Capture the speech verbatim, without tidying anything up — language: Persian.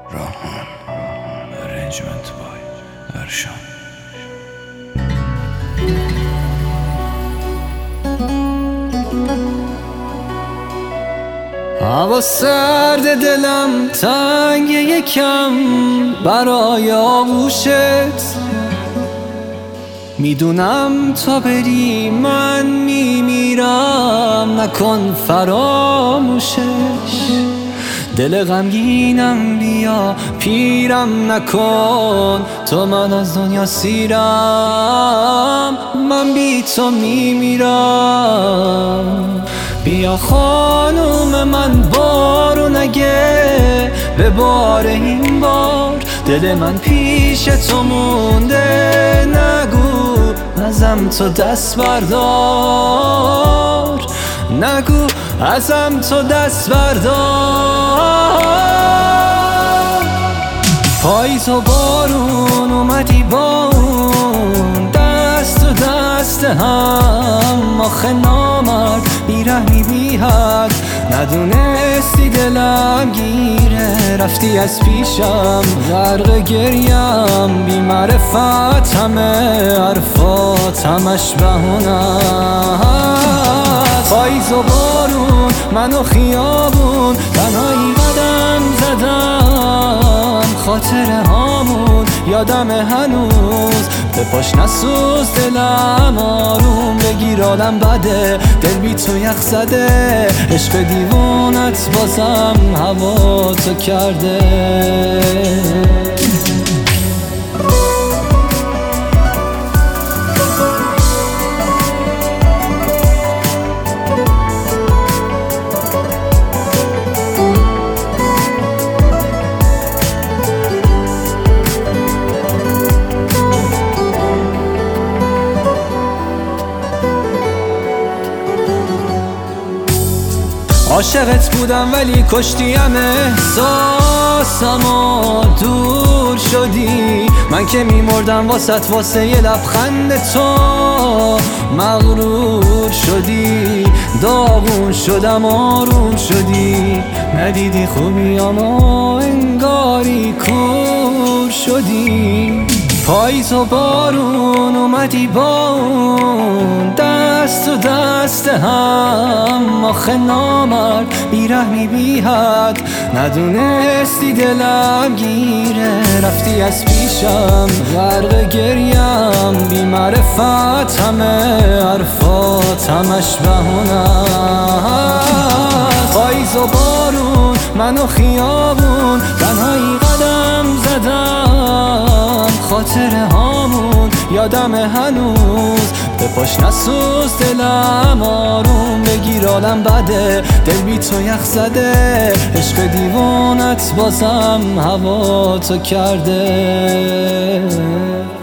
راهان ارنجمنت بای ارشان. هوا سرد دلم تنگ یکم برای آغوشت، میدونم تا بری من میمیرم، نکن فراموشش. دل غمگینم بیا پیرم نکن، تو من از دنیا سیرم، من بی تو میمیرم. بیا خانوم من بارو نگه به بار این بار، دل من پیش تو مونده، نگو ازم تو دست بردار، نگو ازم تو دست بردار. پاییز و بارون اومدی با اون دست و دست هم، آخه نامرد بیرحمی بی حد، ندونستی دلم گیره، رفتی از پیشم غرق گریم، بی معرفت همه حرفات همش بهونه‌ست. پاییز و بارون منو خیابون تنهایی قدم زدم، خاطره هامون یادم هنوز، به پاش نسوز دلم آروم بگیر، آدم بده دل بی تو یخ زده، عشق دیوونت بازم هوا تو کرده. عاشقت بودم ولی کشتیم احساسمو، دور شدی من که میمردم واسط، واسه یه لبخند تو مغرور شدی، داغون شدم آروم شدی، ندیدی خوبیامو انگاری کور شدی. پاییز و بارون اومدی با اون دست و دست هم، آخه نامرد بیرحمی بی حد، ندونستی دلم گیره، رفتی از پیشم غرق گریم، بی معرفت همه حرفات همش بهونه‌ست. پاییز و بارون منو خیابون تنهایی قدم زدم، خاطره هامون یادم هنوز، به پاش نسوز دلم آروم بگیر، آدم بده دل بی تو یخ زده، عشق دیوونت بازم هوا تو کرده.